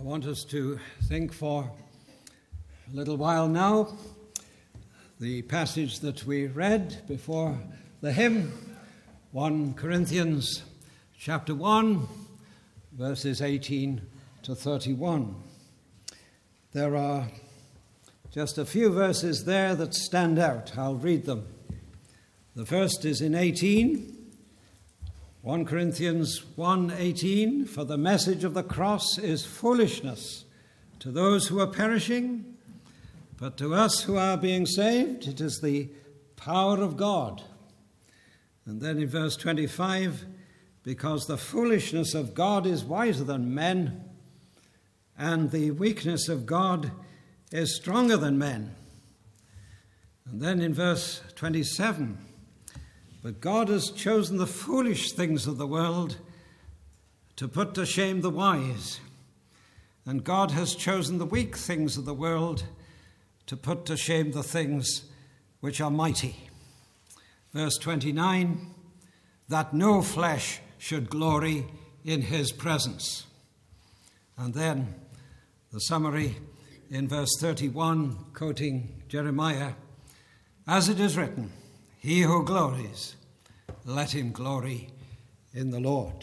want us to think for a little while now. The passage that we read before the hymn, 1 Corinthians chapter 1, verses 18 to 31. There are just a few verses there that stand out. I'll read them. The first is in 18, 1 Corinthians 1:18, "For the message of the cross is foolishness to those who are perishing, but to us who are being saved, it is the power of God." And then in verse 25, "Because the foolishness of God is wiser than men, and the weakness of God is stronger than men." And then in verse 27, "But God has chosen the foolish things of the world to put to shame the wise, and God has chosen the weak things of the world to put to shame the things which are mighty." Verse 29, "That no flesh should glory in his presence." And then the summary in verse 31, quoting Jeremiah, "As it is written, he who glories, let him glory in the Lord."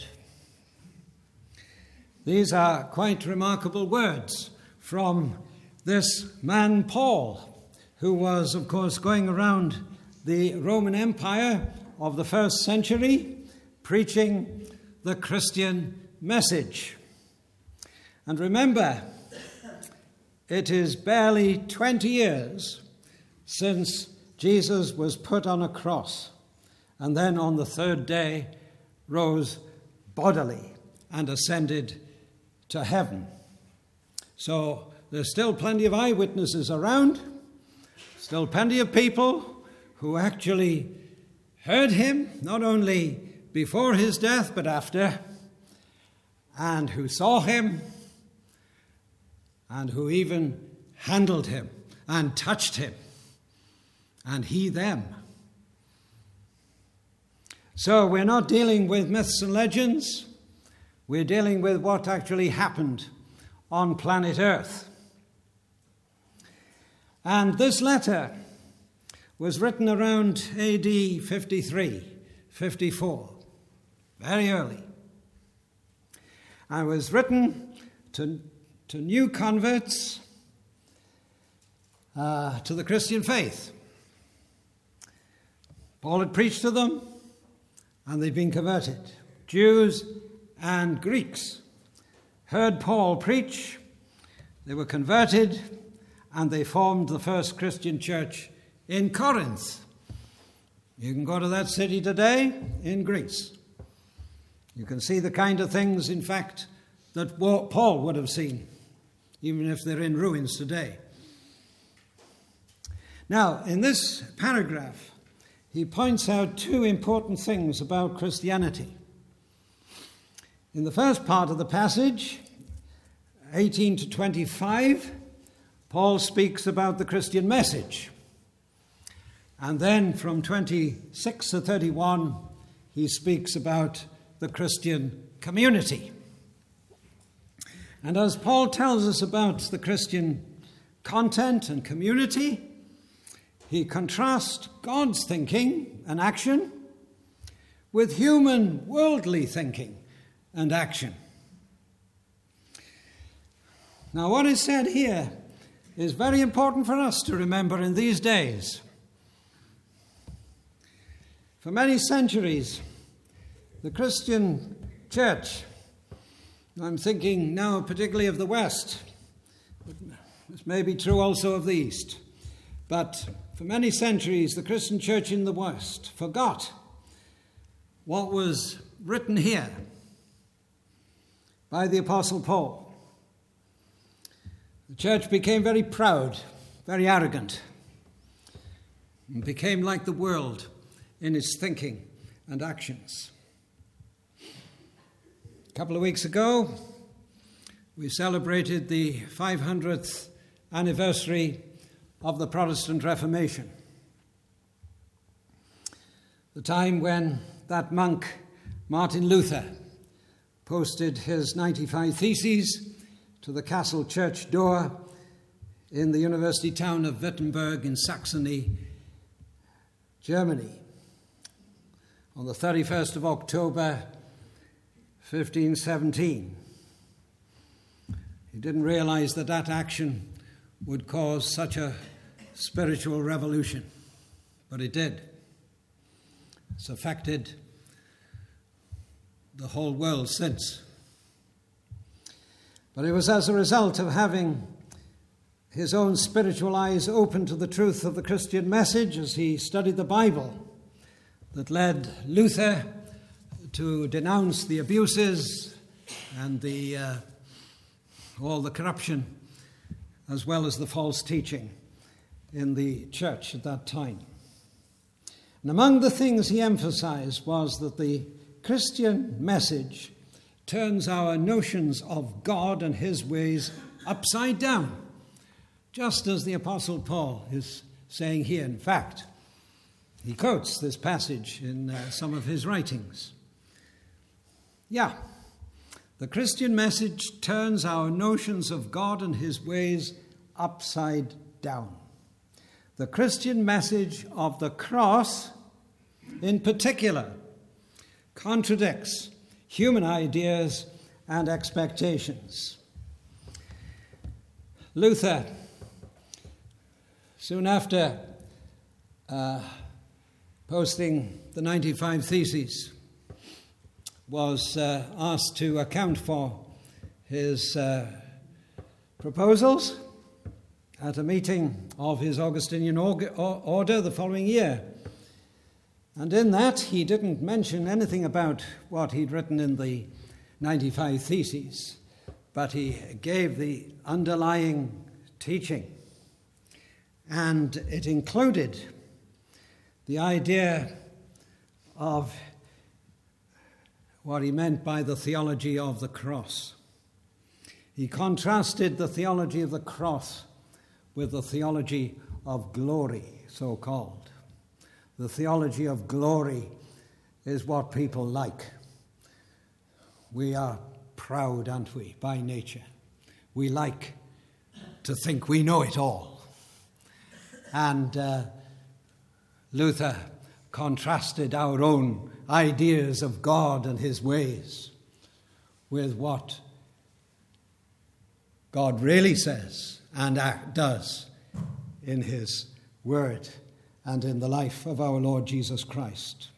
These are quite remarkable words from this man Paul, who was, of course, going around the Roman Empire of the first century, preaching the Christian message. And remember, it is barely 20 years since Jesus was put on a cross, and then on the third day rose bodily and ascended to heaven. So there's still plenty of eyewitnesses around, still plenty of people who actually heard him, not only before his death but after, and who saw him, and who even handled him and touched him, and he them. So we're not dealing with myths and legends. We're dealing with what actually happened on planet Earth. And this letter was written around AD 53, 54, very early. And was written to new converts to the Christian faith. Paul had preached to them, and they'd been converted. Jews and Greeks heard Paul preach, they were converted, and they formed the first Christian church in Corinth. You can go to that city today in Greece. You can see the kind of things, in fact, that Paul would have seen, even if they're in ruins today. Now, in this paragraph, he points out two important things about Christianity. In the first part of the passage, 18 to 25, Paul speaks about the Christian message. And then from 26 to 31, he speaks about the Christian community. And as Paul tells us about the Christian content and community, he contrasts God's thinking and action with human worldly thinking and action. Now, what is said here is very important for us to remember in these days. For many centuries, the Christian church, I'm thinking now particularly of the West, this may be true also of the East, but for many centuries, the Christian church in the West forgot what was written here by the Apostle Paul. The church became very proud, very arrogant, and became like the world in its thinking and actions. A couple of weeks ago, we celebrated the 500th anniversary of the Protestant Reformation. The time when that monk, Martin Luther, posted his 95 Theses to the castle church door in the university town of Wittenberg in Saxony, Germany, on the 31st of October, 1517. He didn't realize that that action would cause such a spiritual revolution, but it did. It's affected the whole world since. But it was as a result of having his own spiritual eyes open to the truth of the Christian message as he studied the Bible that led Luther to denounce the abuses and all the corruption as well as the false teaching in the church at that time. And among the things he emphasized was that the Christian message turns our notions of God and his ways upside down, just as the Apostle Paul is saying here. In fact, he quotes this passage in some of his writings. The Christian message turns our notions of God and his ways upside down. The Christian message of the cross, in particular, contradicts human ideas and expectations. Luther, soon after posting the 95 Theses, was asked to account for his proposals at a meeting of his Augustinian order the following year. And in that, he didn't mention anything about what he'd written in the 95 Theses, but he gave the underlying teaching. And it included the idea of what he meant by the theology of the cross. He contrasted the theology of the cross with the theology of glory, so-called. The theology of glory is what people like. We are proud, aren't we, by nature? We like to think we know it all. And Luther contrasted our own ideas of God and his ways with what God really says and does in his word and in the life of our Lord Jesus Christ.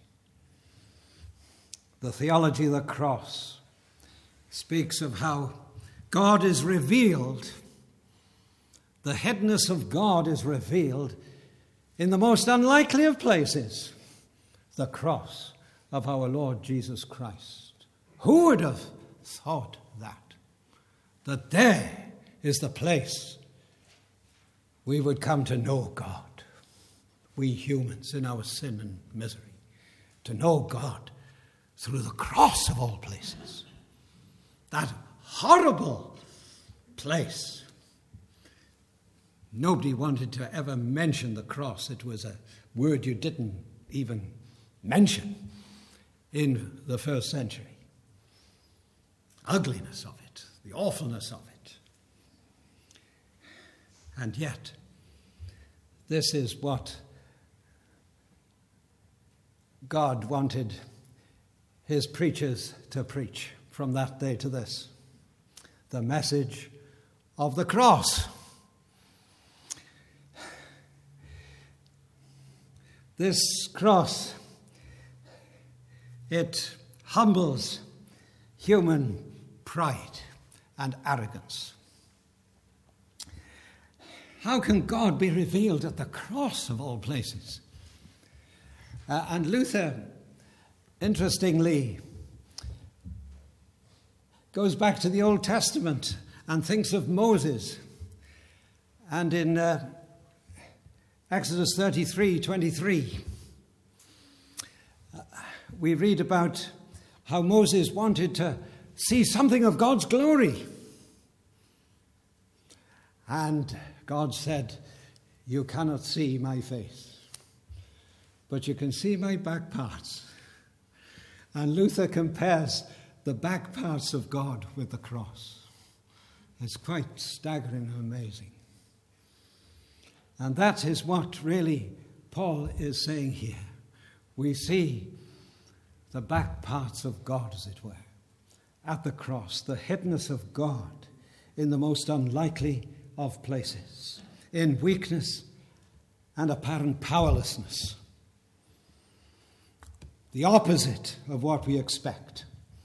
The theology of the cross speaks of how God is revealed, the hiddenness of God is revealed in the most unlikely of places, the cross of our Lord Jesus Christ. Who would have thought that there is the place we would come to know God, we humans in our sin and misery, to know God through the cross of all places. That horrible place. Nobody wanted to ever mention the cross. It was a word you didn't even mention in the first century. Ugliness of it, the awfulness of it. And yet, this is what God wanted his preachers to preach from that day to this. The message of the cross. This cross, it humbles human pride and arrogance. How can God be revealed at the cross of all places? And Luther, interestingly, goes back to the Old Testament and thinks of Moses. And in Exodus 33:23, we read about how Moses wanted to see something of God's glory. And God said, "You cannot see my face, but you can see my back parts." And Luther compares the back parts of God with the cross. It's quite staggering and amazing. And that is what really Paul is saying here. We see the back parts of God, as it were, at the cross, the hiddenness of God in the most unlikely of places, in weakness and apparent powerlessness. The opposite of what we expect.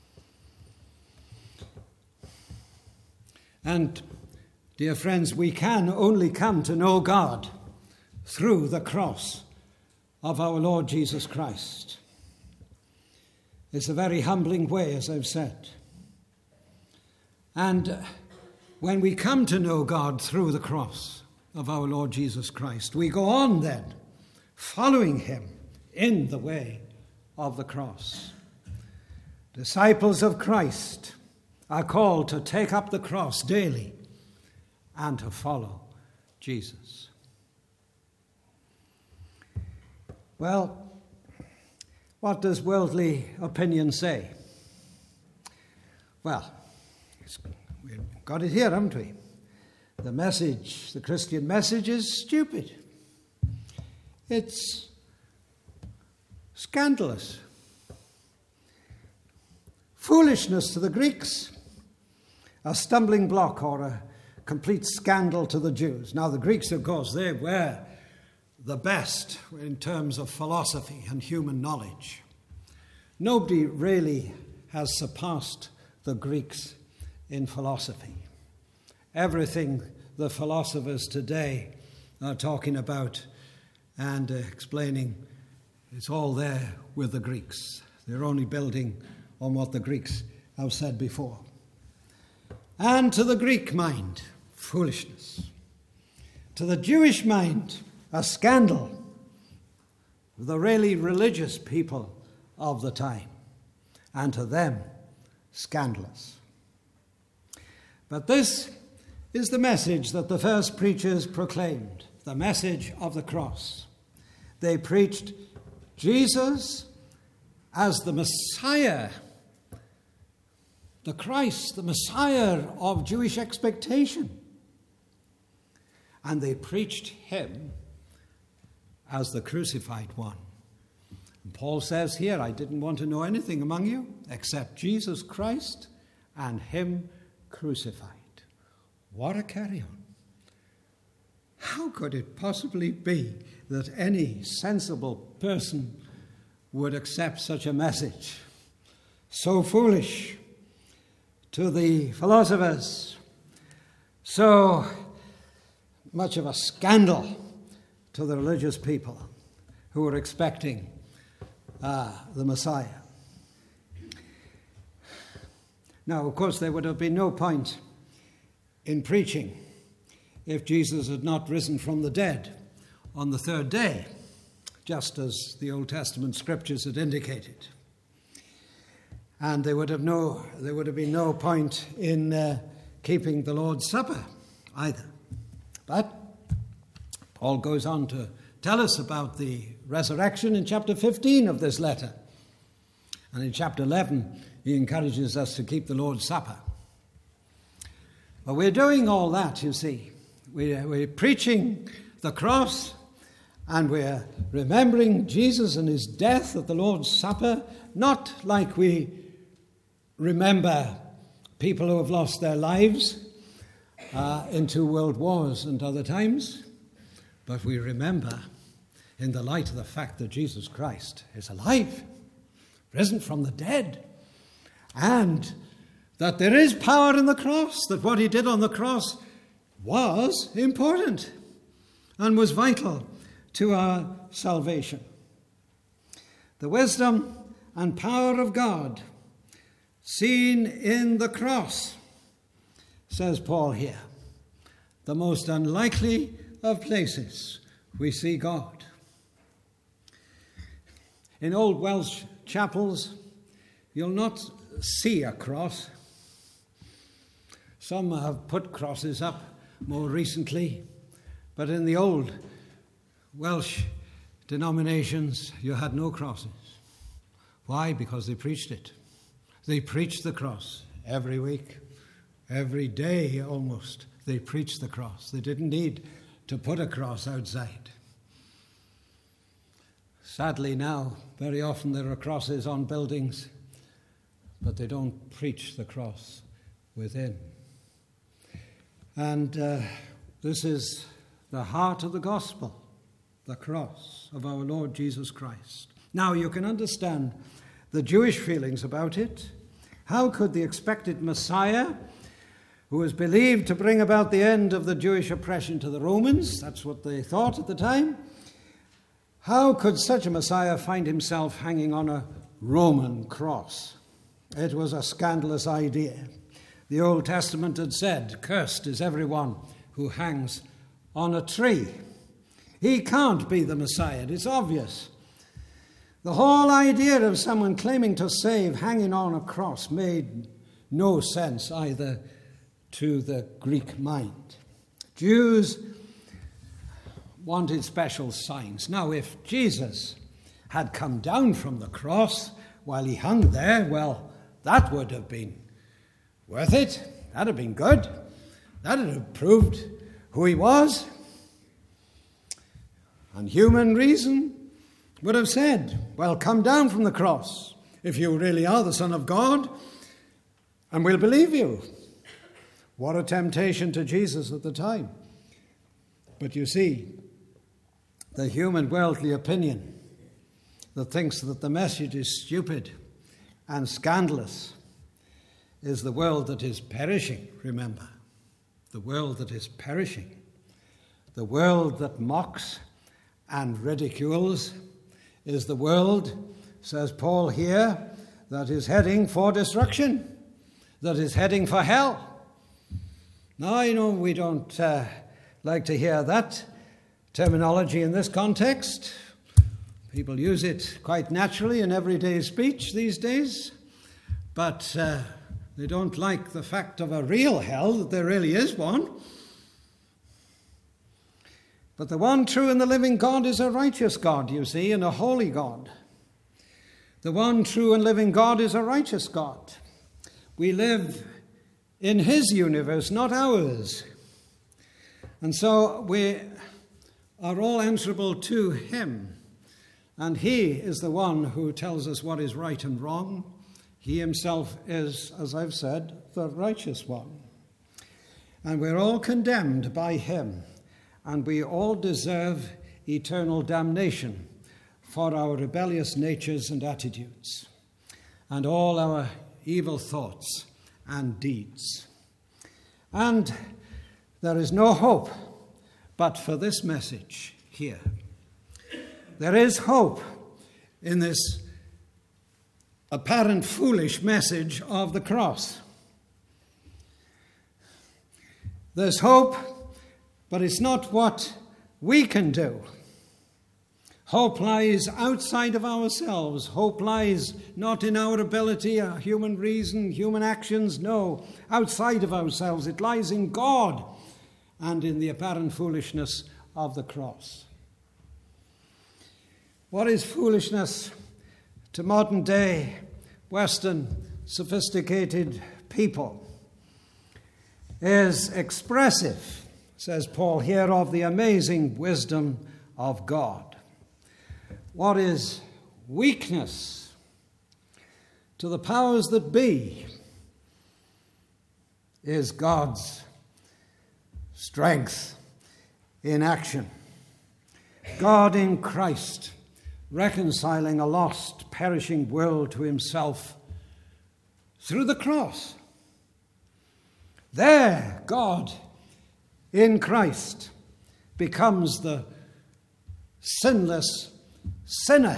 And, dear friends, we can only come to know God through the cross of our Lord Jesus Christ. It's a very humbling way, as I've said. And when we come to know God through the cross of our Lord Jesus Christ, we go on then, following him in the way of the cross. Disciples of Christ are called to take up the cross daily and to follow Jesus. Well, what does worldly opinion say? Well, we've got it here, haven't we? The message, the Christian message, is stupid. It's scandalous. Foolishness to the Greeks. A stumbling block or a complete scandal to the Jews. Now, the Greeks, of course, they were the best in terms of philosophy and human knowledge. Nobody really has surpassed the Greeks in philosophy. Everything the philosophers today are talking about and explaining, it's all there with the Greeks. They're only building on what the Greeks have said before. And to the Greek mind, foolishness. To the Jewish mind, a scandal. The really religious people of the time. And to them, scandalous. But this is the message that the first preachers proclaimed, the message of the cross. They preached Jesus as the Messiah, the Christ, the Messiah of Jewish expectation. And they preached him as the crucified one. And Paul says here, I didn't want to know anything among you except Jesus Christ and him crucified. What a carry-on. How could it possibly be that any sensible person would accept such a message? So foolish to the philosophers, so much of a scandal to the religious people who were expecting the Messiah. Now, of course, there would have been no point in preaching if Jesus had not risen from the dead on the third day, just as the Old Testament scriptures had indicated. And there would have been no point in keeping the Lord's Supper either. But Paul goes on to tell us about the resurrection in chapter 15 of this letter. And in chapter 11, he encourages us to keep the Lord's Supper. But we're doing all that, you see. We're preaching the cross, and we're remembering Jesus and his death at the Lord's Supper, not like we remember people who have lost their lives in 2 world wars and other times, but we remember in the light of the fact that Jesus Christ is alive, risen from the dead, and that there is power in the cross, that what he did on the cross was important and was vital to our salvation. The wisdom and power of God seen in the cross, says Paul here. The most unlikely of places we see God. In old Welsh chapels, you'll not see a cross. Some have put crosses up more recently, but in the old Welsh denominations, you had no crosses. Why? Because they preached it. They preached the cross every week, Every day almost they preached the cross. They didn't need to put a cross outside. Sadly now, very often there are crosses on buildings, but they don't preach the cross within. And this is the heart of the gospel, the cross of our Lord Jesus Christ. Now you can understand the Jewish feelings about it. How could the expected Messiah, who was believed to bring about the end of the Jewish oppression to the Romans, that's what they thought at the time, how could such a Messiah find himself hanging on a Roman cross? It was a scandalous idea. The Old Testament had said, "Cursed is everyone who hangs on a tree." He can't be the Messiah, it's obvious. The whole idea of someone claiming to save hanging on a cross made no sense either to the Greek mind. Jews wanted special signs. Now, if Jesus had come down from the cross while he hung there, well, that would have been worth it. That'd have been good. That'd have proved who he was. And human reason would have said, well, come down from the cross if you really are the Son of God, and we'll believe you. What a temptation to Jesus at the time. But you see, the human worldly opinion that thinks that the message is stupid and scandalous is the world that is perishing, remember. The world that is perishing. The world that mocks and ridicules is the world, says Paul here, that is heading for destruction, that is heading for hell. Now, I know we don't like to hear that terminology in this context. People use it quite naturally in everyday speech these days, but they don't like the fact of a real hell, that there really is one. But the one true and the living God is a righteous God, you see, and a holy God. The one true and living God is a righteous God. We live in his universe, not ours. And so we are all answerable to him. And he is the one who tells us what is right and wrong. He himself is, as I've said, the righteous one. And we're all condemned by him. And we all deserve eternal damnation for our rebellious natures and attitudes, and all our evil thoughts and deeds. And there is no hope but for this message here. There is hope in this apparent foolish message of the cross. There's hope, but it's not what we can do. Hope lies outside of ourselves. Hope lies not in our ability, our human reason, human actions. No, outside of ourselves. It lies in God and in the apparent foolishness of the cross. What is foolishness to modern day Western sophisticated people is expressive, says Paul here, of the amazing wisdom of God. What is weakness to the powers that be is God's strength in action. God in Christ reconciling a lost, perishing world to himself through the cross. There, God in Christ becomes the sinless sinner.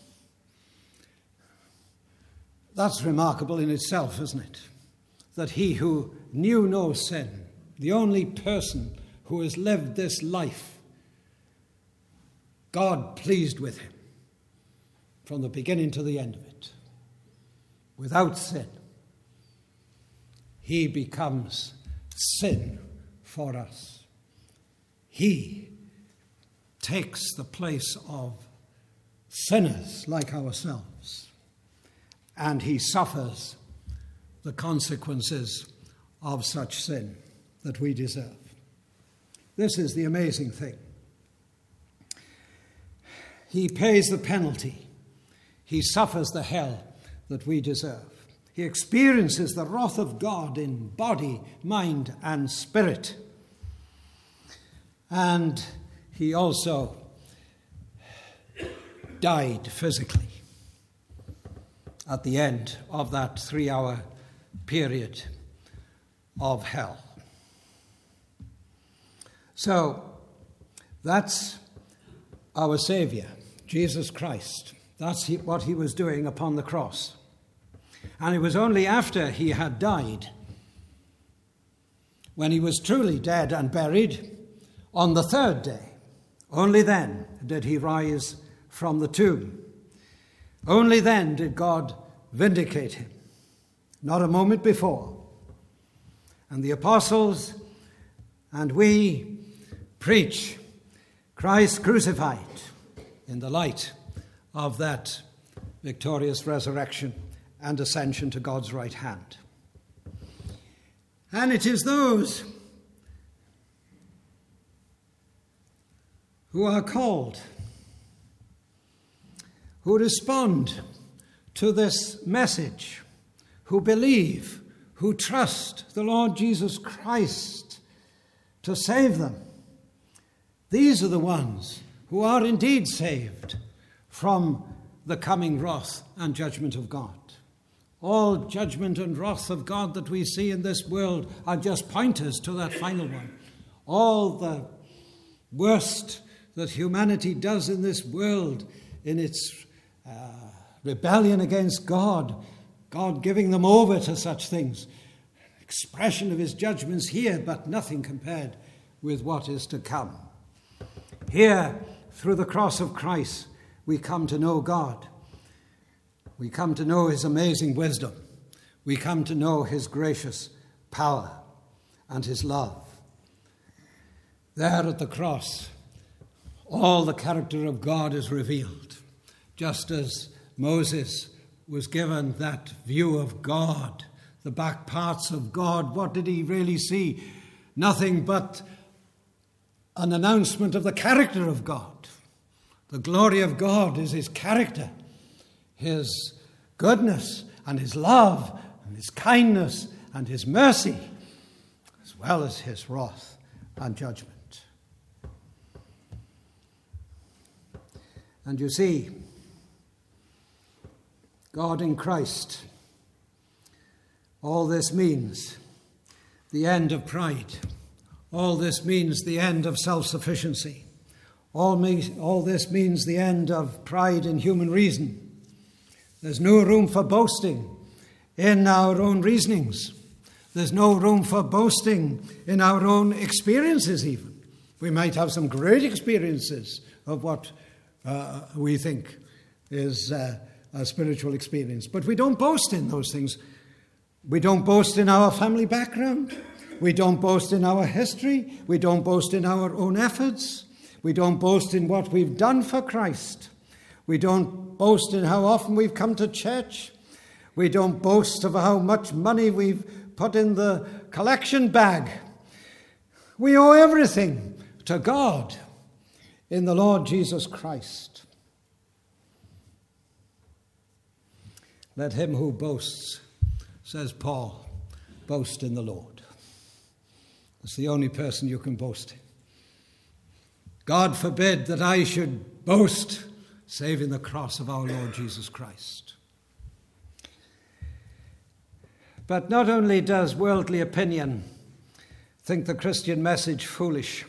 That's remarkable in itself, isn't it? That he who knew no sin, the only person who has lived this life, God pleased with him from the beginning to the end of it, without sin. He becomes sin for us. He takes the place of sinners like ourselves, and he suffers the consequences of such sin that we deserve. This is the amazing thing. He pays the penalty. He suffers the hell that we deserve. He experiences the wrath of God in body, mind, and spirit. And he also died physically at the end of that 3-hour period of hell. So that's our Savior, Jesus Christ. That's what he was doing upon the cross. And it was only after he had died, when he was truly dead and buried, on the third day, only then did he rise from the tomb. Only then did God vindicate him, not a moment before. And the apostles and we preach Christ crucified in the light of that victorious resurrection and ascension to God's right hand. And it is those who are called, who respond to this message, who believe, who trust the Lord Jesus Christ to save them. These are the ones who are indeed saved from the coming wrath and judgment of God. All judgment and wrath of God that we see in this world are just pointers to that final one. All the worst that humanity does in this world, in its rebellion against God, God giving them over to such things, expression of his judgments here, but nothing compared with what is to come. Here, through the cross of Christ, we come to know God. We come to know his amazing wisdom. We come to know his gracious power and his love. There at the cross, all the character of God is revealed, just as Moses was given that view of God, the back parts of God. What did he really see? Nothing but an announcement of the character of God. The glory of God is his character, his goodness and his love and his kindness and his mercy, as well as his wrath and judgment. And you see, God in Christ, all this means the end of pride. All this means the end of self-sufficiency. All this means the end of pride in human reason. There's no room for boasting in our own reasonings. There's no room for boasting in our own experiences even. We might have some great experiences of what we think is a spiritual experience. But we don't boast in those things. We don't boast in our family background. We don't boast in our history. We don't boast in our own efforts. We don't boast in what we've done for Christ. We don't boast in how often we've come to church. We don't boast of how much money we've put in the collection bag. We owe everything to God in the Lord Jesus Christ. Let him who boasts, says Paul, boast in the Lord. It's the only person you can boast in. God forbid that I should boast save in the cross of our Lord Jesus Christ. But not only does worldly opinion think the Christian message foolish,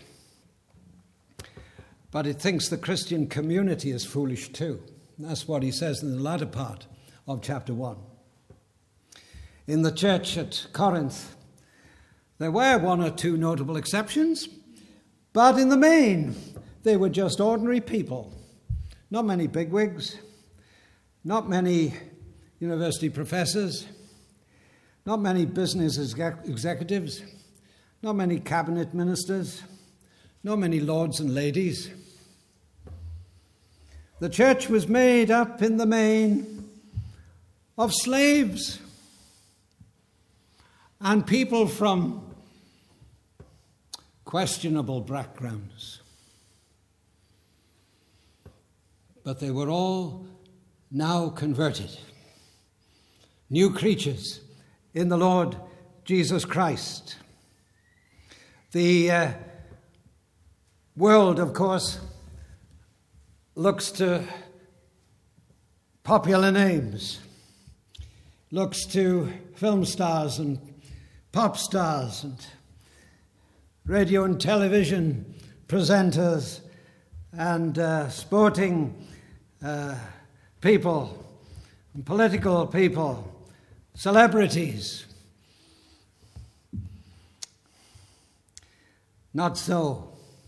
but it thinks the Christian community is foolish too. That's what he says in the latter part of chapter 1. In the church at Corinth, there were one or two notable exceptions, but in the main, they were just ordinary people. Not many bigwigs, not many university professors, not many business executives, not many cabinet ministers, not many lords and ladies. The church was made up in the main of slaves. and people from questionable backgrounds. But they were all now converted, new creatures in the Lord Jesus Christ. The world, of course, looks to popular names, looks to film stars and pop stars and radio and television presenters and sporting people, and political people, celebrities. Not so.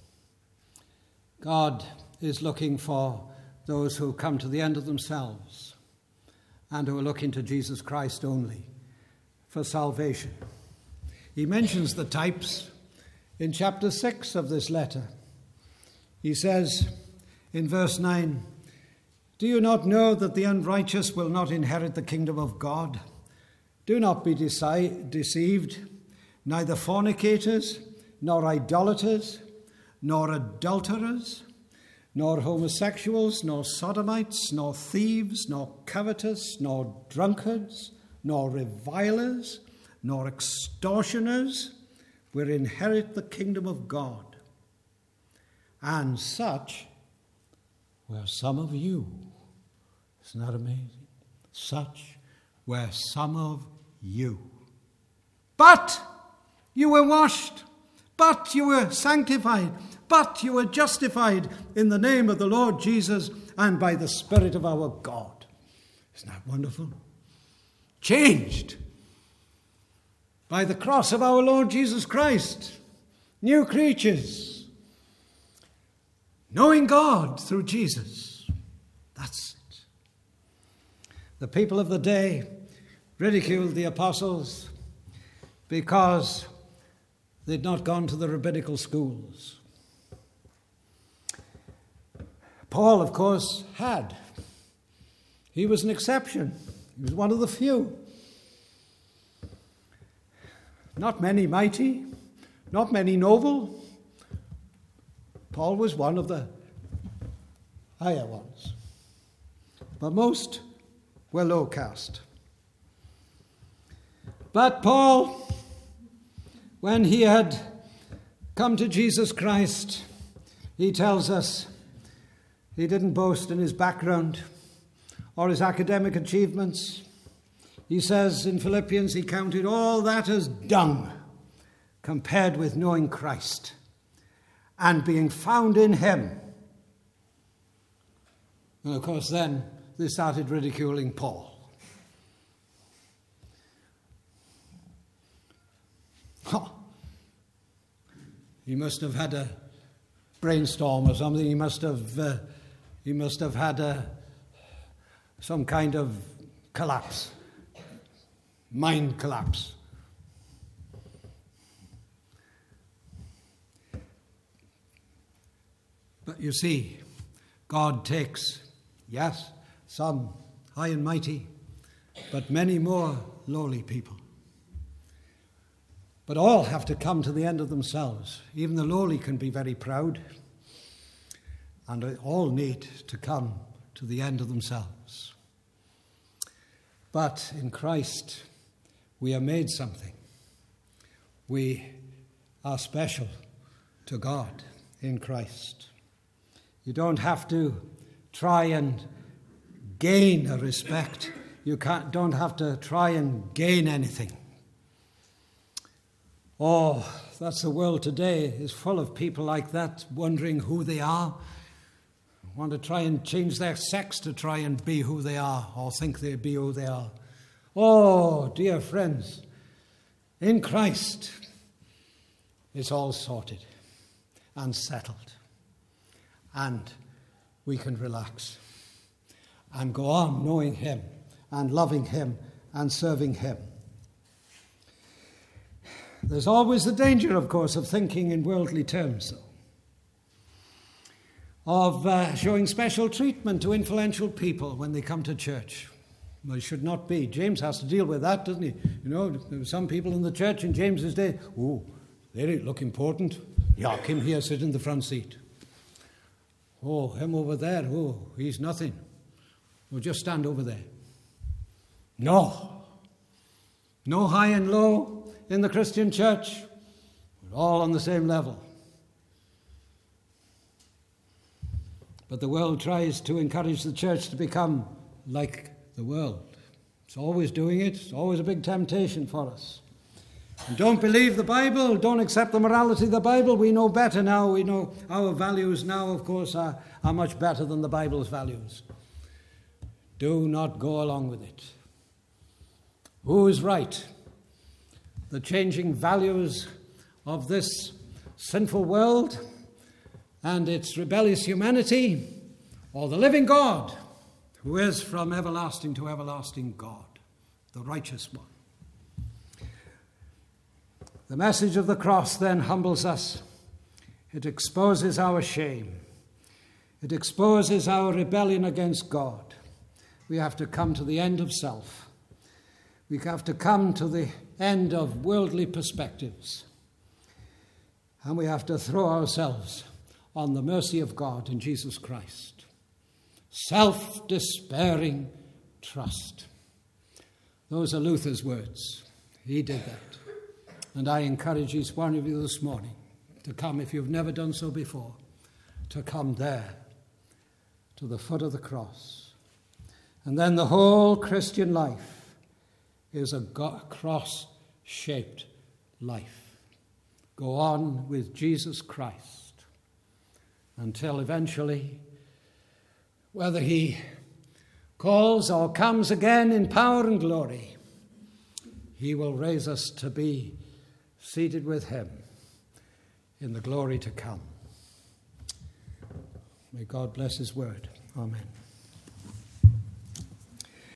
God is looking for those who come to the end of themselves and who are looking to Jesus Christ only for salvation. He mentions the types in chapter 6 of this letter. He says in verse 9, "Do you not know that the unrighteous will not inherit the kingdom of God? Do not be deceived, neither fornicators, nor idolaters, nor adulterers, nor homosexuals, nor sodomites, nor thieves, nor covetous, nor drunkards, nor revilers, nor extortioners will inherit the kingdom of God. And such were some of you." Isn't that amazing? Such were some of you. But you were washed, but you were sanctified, but you were justified in the name of the Lord Jesus and by the Spirit of our God. Isn't that wonderful? Changed by the cross of our Lord Jesus Christ. New creatures. Knowing God through Jesus. That's it. The people of the day ridiculed the apostles because they'd not gone to the rabbinical schools. Paul, of course, had. He was an exception. He was one of the few. Not many mighty, not many noble. Paul was one of the higher ones. But most were low caste. But Paul, when he had come to Jesus Christ, he tells us he didn't boast in his background or his academic achievements. He says in Philippians, he counted all that as dung compared with knowing Christ and being found in him. And of course, then they started ridiculing Paul. He must have had a brainstorm or something. He must have had some kind of collapse, mind collapse. But you see, God takes, yes, some high and mighty, but many more lowly people. But all have to come to the end of themselves. Even the lowly can be very proud. And they all need to come to the end of themselves. But in Christ, we are made something. We are special to God in Christ. You don't have to try and gain a respect. You don't have to try and gain anything. Oh, that's the world today, is full of people like that, wondering who they are, want to try and change their sex to try and be who they are, or think they be who they are. Oh, dear friends, in Christ, it's all sorted and settled. And we can relax and go on knowing him and loving him and serving him. There's always the danger, of course, of thinking in worldly terms, though. Of showing special treatment to influential people when they come to church. Well, it should not be. James has to deal with that, doesn't he? You know, there were some people in the church in James's day, oh, they don't look important. Yeah, him here, sit in the front seat. Oh, him over there, oh, he's nothing. Well, just stand over there. No. No high and low in the Christian church. We're all on the same level. But the world tries to encourage the church to become like the world. It's always doing it. It's always a big temptation for us. And don't believe the Bible. Don't accept the morality of the Bible. We know better now. We know our values now, of course, are much better than the Bible's values. Do not go along with it. Who is right? The changing values of this sinful world and its rebellious humanity, or the living God, who is from everlasting to everlasting God, the righteous one. The message of the cross then humbles us. It exposes our shame. It exposes our rebellion against God. We have to come to the end of self. We have to come to the end of worldly perspectives. And we have to throw ourselves on the mercy of God in Jesus Christ. Self-despairing trust. Those are Luther's words. He did that. And I encourage each one of you this morning to come, if you've never done so before, to come there, to the foot of the cross. And then the whole Christian life is a cross-shaped life. Go on with Jesus Christ until eventually, whether he calls or comes again in power and glory, he will raise us to be seated with him in the glory to come. May God bless his word. Amen.